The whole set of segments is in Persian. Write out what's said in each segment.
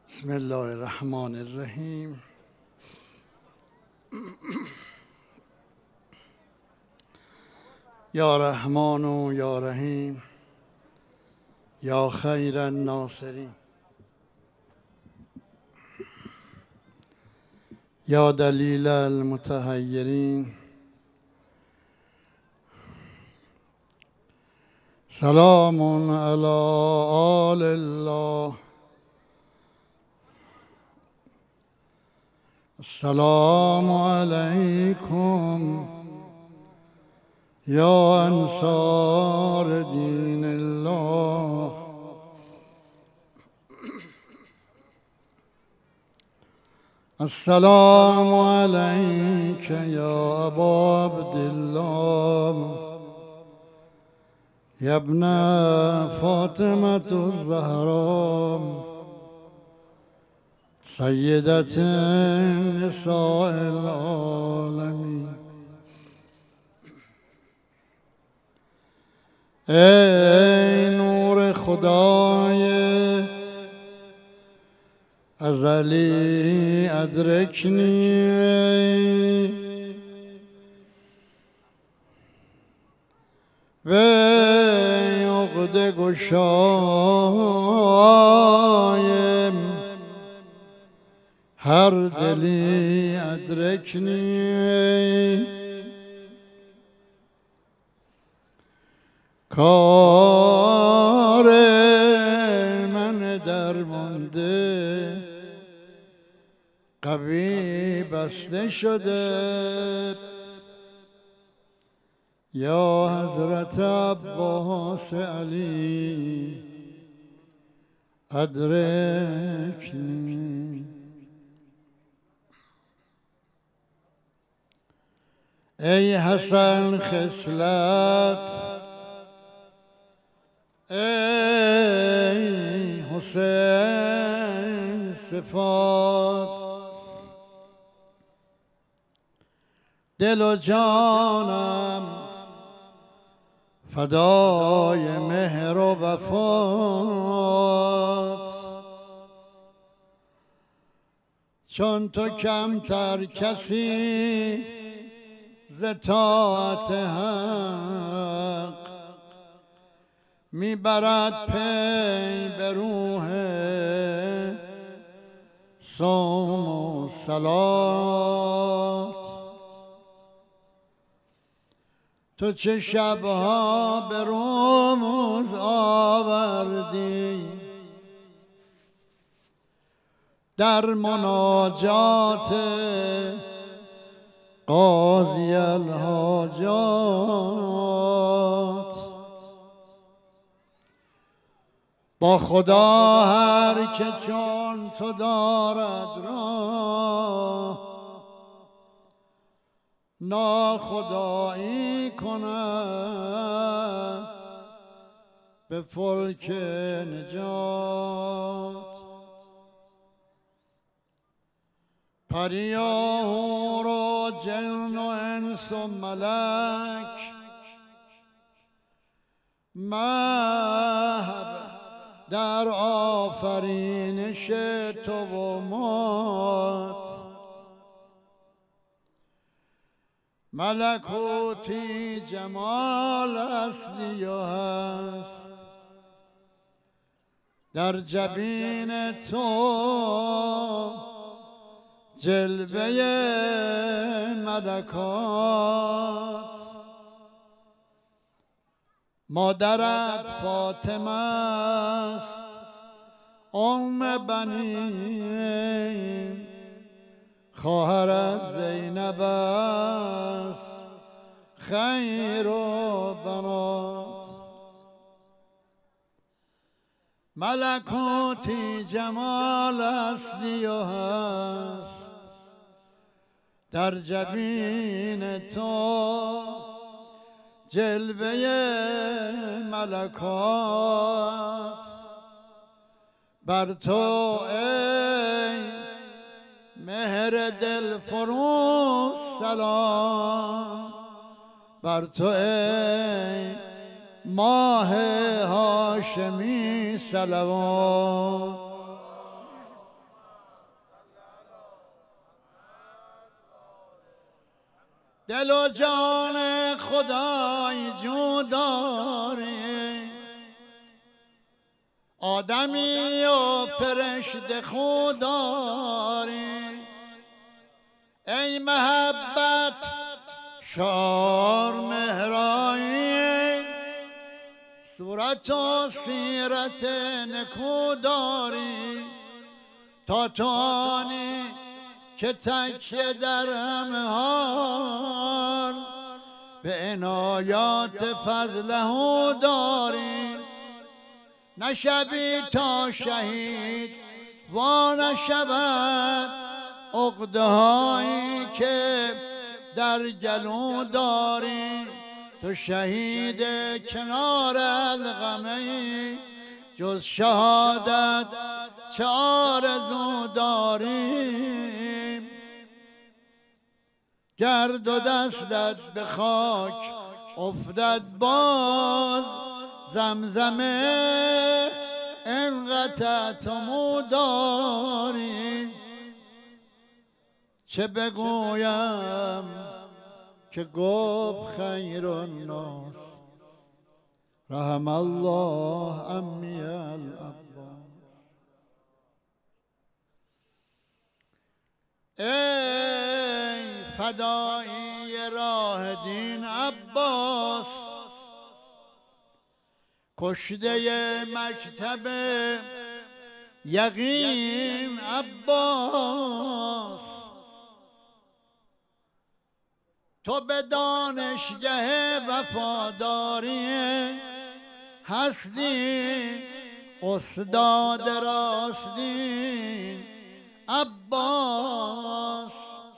بسم الله الرحمن الرحیم. یا رحمان و یا رحیم یا خیر الناصرین یا دلیل المتحیرین. سلام علی آل الله. السلام علیکم یا انصار دین الله. السلام علیک یا ابا عبدالله یا ابن فاطمة الزهراء سیدة نساء العالمین. ای نور خدای ازلی ادرکنی، و عقده گشای هر دلی ادرکنی. کار من درمانده قوی بسته شده، یا حضرت عباس علی ادرکنی. ای حسن خصلت، ای حسین صفات، دل و جانم فدای مهر و وفات. چون تو کمتر کسی ز طاعت حق میبرد پی به روح صوم و صلات. تو چه شبها به رموز آوردی در مناجات قاضی الحاجات. با خدا هر که چون تو دارد راه، ناخدایی کند به فلک نجات. پریا حور و جن و انس و ملک محو در آفرینش تو و مات. ملکوتی جمال اصلی و هست در جبین تو جلوه ملکات. مادرت فاطمه است ام بنین، خواهرت زینب است خیر و بنات. ملکوتی جمال اصلی و هست در جبین تو جلوه ملکات. بر تو ای مهر دل فروز سلام، بر تو ای ماه هاشمی صلوات. دل و جان خدای جو داری، آدمی و فرشته خود داری. ای محبت شعار مهرایی، صورت و سیرت نکو داری. تا تو آنی که تکیه در همه حال، به عنایات فضله داری. نشبی تا شهید و نشود عقده هایی که در گلو داری. تو شهید کنار الغمی، جز شهادت چه آرزو داری. گرد و دستت به خاک افتد باز، زمزمه انقطع تو داری. چه بگویم که گفت خیر الناس، رحم الله عمی العباس. ای فدایی راه دین عباس، کشته مکتب یقین عباس. تو به دانشگه وفاداری هستی، استاد راستین عباس.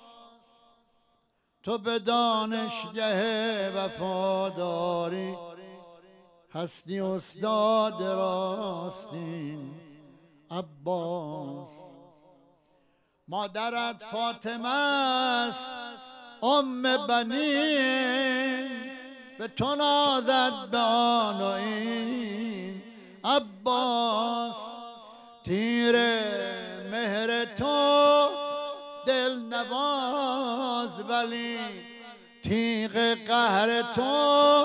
تو به دانشگه وفاداری هستی، استاد راستین عباس. مادرت فاطمه است ام بنین، به تو نازد به آن و این عباس. تیر مهر تو دل نواز، ولی تیغ قهر تو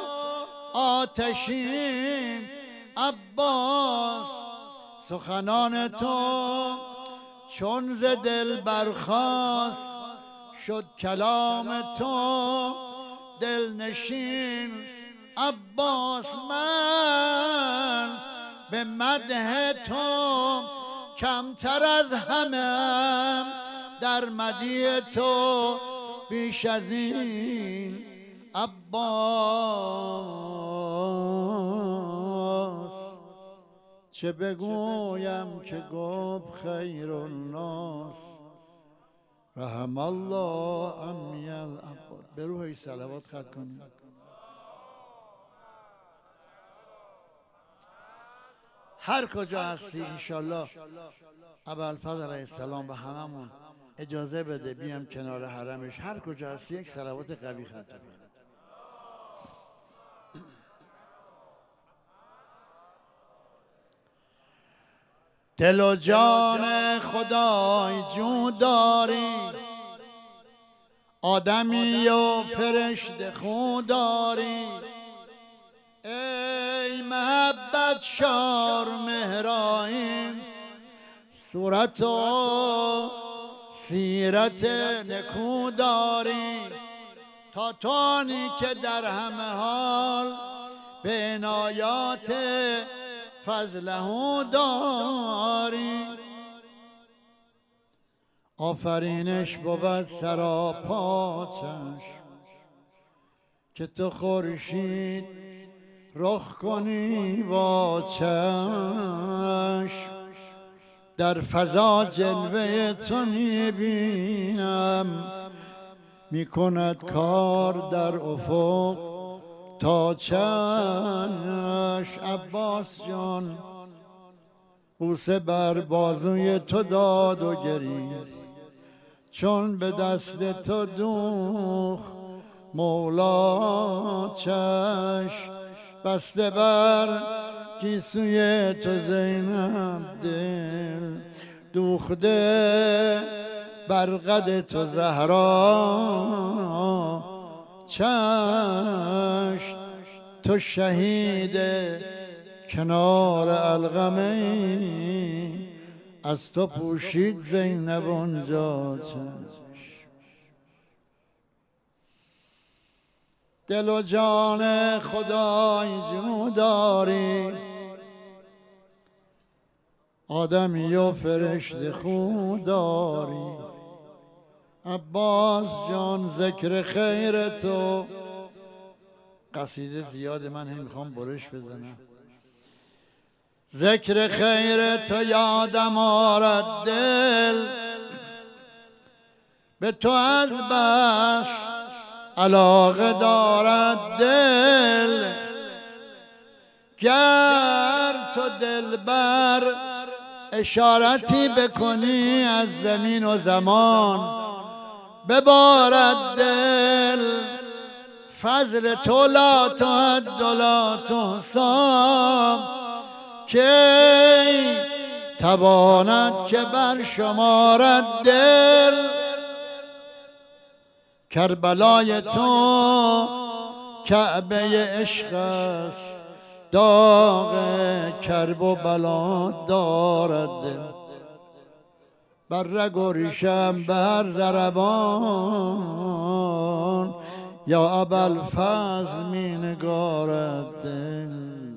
آتشین عباس. سخنان تو چون ز دل برخاست، شد کلام تو دلنشین عباس. من به مدح تو کمتر از همه، در مدیح تو بیش از این عباس. چه بگویم که گفت خیر الناس، رحم الله عمی العباس. به روحش صلوات ختم کنید. هر کجا هستی انشالله ابوالفضل علیه السلام به هممون اجازه بده بیام کنار حرمش. هر کجا هستی یک صلوات قوی ختم کنید. دل و جان خدای جو داری، آدمی و فرشته خود داری. ای محبت شار مهرائین، صورت و سیرت نکو داری. تا توانی که در همه حال به عنایات فضله داری. آفرینش بود سراپا چشم، که تو خورشید رخ کنی با چشم. در فضا جلوه تو میبینم، میکند کار در افق تا چشم. عباس جان بوسه بر بازوی تو داد و گریست، چون به دست تو دوخ مولا چشم. بسته بر گیسوی تو زینب دل، دوخته بر قد تو زهرا چشم تو شهید کنار القمه، از تو پوشید زینب اونجا چشم. دل و جان خدای جو داری، آدمی و فرشته خو داری. عباس جان ذکر خیر تو، قصیده زیاده من هم میخوام برش بزنم. ذکر خیر تو یادم آرد دل، به تو از بس علاقه دارد دل. گر تو دلبر اشارتی بکنی از زمین و زمان، ببارد دل. فضل تو لا تحد و لا تحصی، کی تواند که بر شمارد دل. کربلای تو کعبه عشق است، داغ کرب و بلا دارد دل. بر رگ و ریشم بر ضربان، یا ابوالفضل می نگارد دل.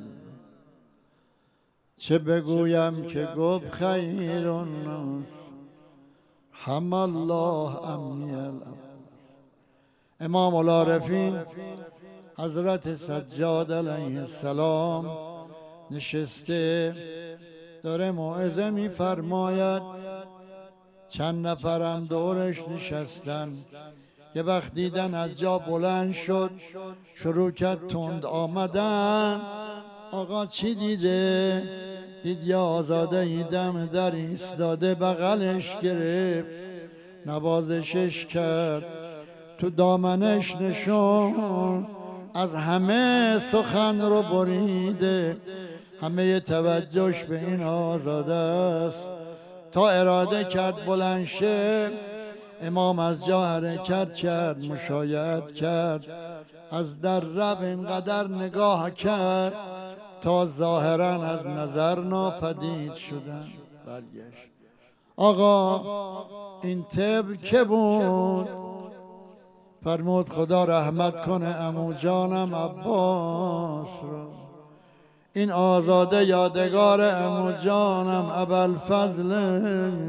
چه بگویم که گفت خیر الناس، حم الله عنی الابتر. امام العارفین حضرت سجاد علیه السلام نشسته داره موعظه می فرماید. چند نفرم دورش نشستن. یه وقت دیدن از جا بلند شد، شروع کرد تند آمدن. آقا چی دیده؟ دید یا آزاده ای دم در ایستاده، بغلش گرفت نوازشش کرد، تو دامنش نشون، از همه سخن رو بریده. همه توجهش به این آزاده است. تا اراده کرد بلند شه، امام از جا حرکت کرد، مشایعت کرد، از در رب اینقدر نگاه کرد تا ظاهرا از نظر ناپدید شدن. برگشت. آقا این طفل که بود؟ فرمود خدا رحمت کنه عمو جانم عباس رو. این آزاده یادگار عمو جانم ابوالفضل.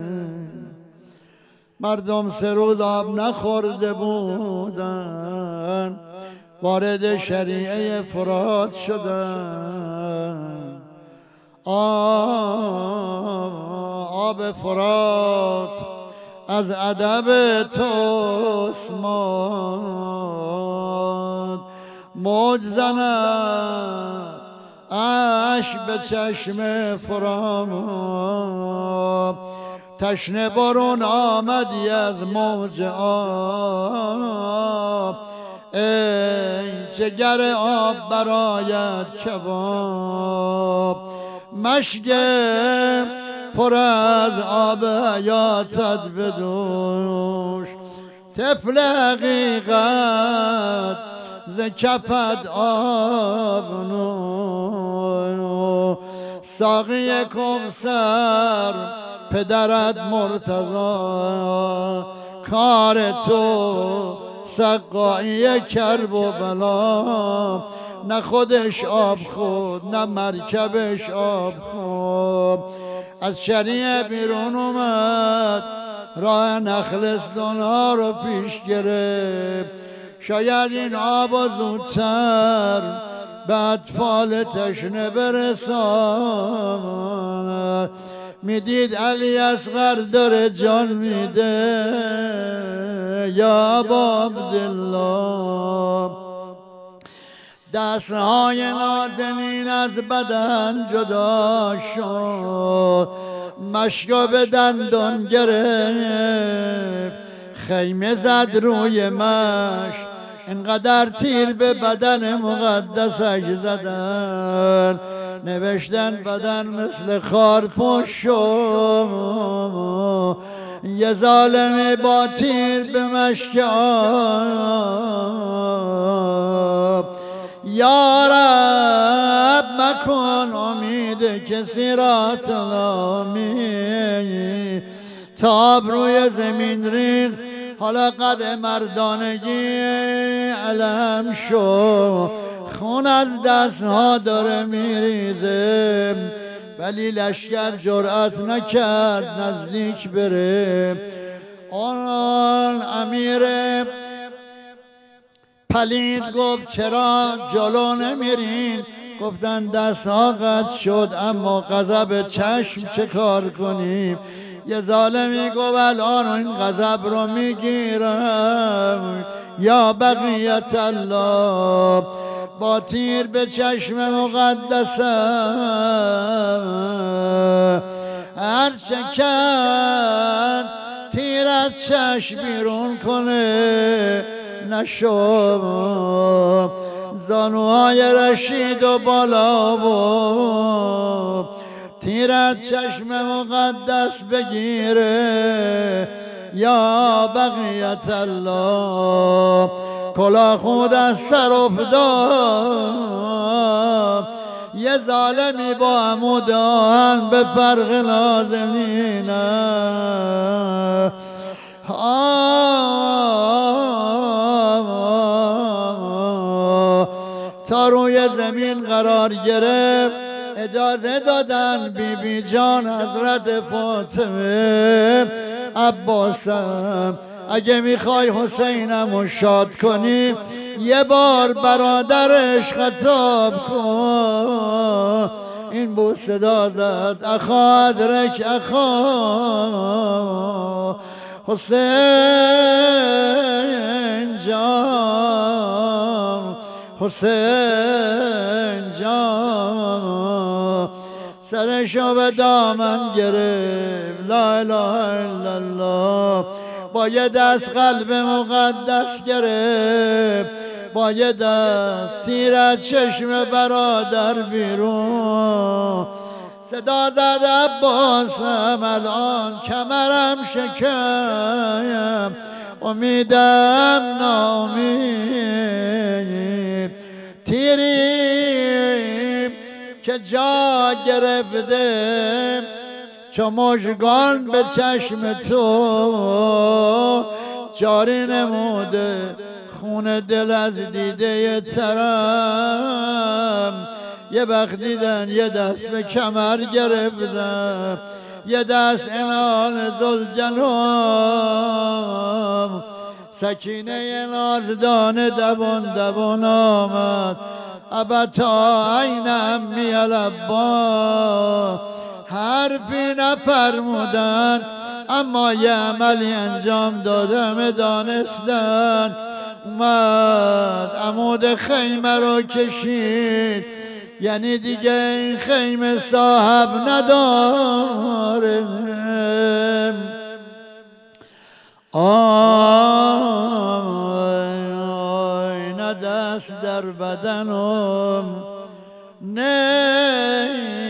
مردم 3 روز آب نخورده بودن، وارد شریعه فرات شدن. آب فرات از ادب توست ماد، موج زند اش به چشم فرات. تشنه برون آمدی از موج آب، ای جگر آب برایت کباب. مشک پر از آب حیاتت بدوش، طفل حقیقت ز کفت آب نوش. ساقی کوثر پدرت مرتضی، کار تو سقایی کرب و بلا. نه خودش آب خود نه مرکبش آب خود. از شریعه بیرون اومد، راه نخلستان ها رو پیش گرفت. شاید این آب زودتر به اطفال تشنه برساند. میدید علی اصغر داره جان میده، یا ابا عبدالله. دستهای نازنین از بدن جدا شد، مشکا به دندان گرفت، خیمه زد روی مشک. اینقدر تیر به بدن مقدسش زدن، نوشتن بدن مثل خار پوش شد. یه ظالم با تیر به مشک آب یا رب مکن امید کسی را تلامی تاب روی زمین ریخت حالا قد مردانگی علم شو خون از دستها داره میریزه ولی لشکر جرأت نکرد نزدیک بره آن امیر پلید گفت چرا جلو نمیرین گفتن دستها قطع شد اما غضب چشم چه کار کنیم یه ظالمی گفت الان این غضب رو میگیرم یا بقیت الله با تیر به چشم مقدسم هر چه کرد تیر از چشم بیرون کنه نشد زانوهای رشید و بالا و تیر از چشم مقدس بگیره یا بقیت الله کلا خود از سر افتاد یه ظالمی با عمود آهن به فرق نازنینه تا روی زمین قرار گرفت اجازه دادن بی جان حضرت فاطمه عباسم اگه میخوای حسینم شاد کنی یه بار برادرش خطاب کن این بود صدا زد اخا ادرک اخا حسین جان حسین جان سرشو به دامن گرفت لا اله الا الله با یه دست قلب مقدس گرفت با یه دست تیر از چشم برادر بیرون صدا زد عباسم الان کمرم شکم امیدم نامید تیری که جا گرفته چو مژگان به چشم تو جاری نموده خون دل از دیده ترم یه وقت دیدن یه دست به کمر گرفتم یه دست انال ذوالجلال سکینه نازدانه دوان آمد ابتا عین امی العباس حرفی نفرمودن اما یه عملی انجام دادم دانستن اومد عمود خیمه رو کشید یعنی دیگه این خیمه صاحب نداره آی نه دست در بدنم نه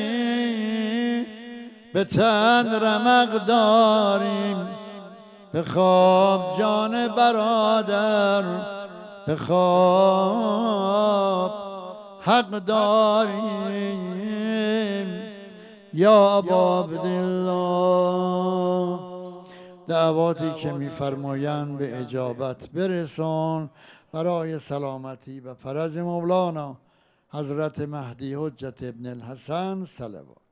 به تن رمق داریم به خواب جان برادر به خواب حق داریم یا ابا عبدالله دعواتی که میفرمایند به اجابت برسان برای سلامتی و فرج مولانا حضرت مهدی حجت ابن الحسن صلوات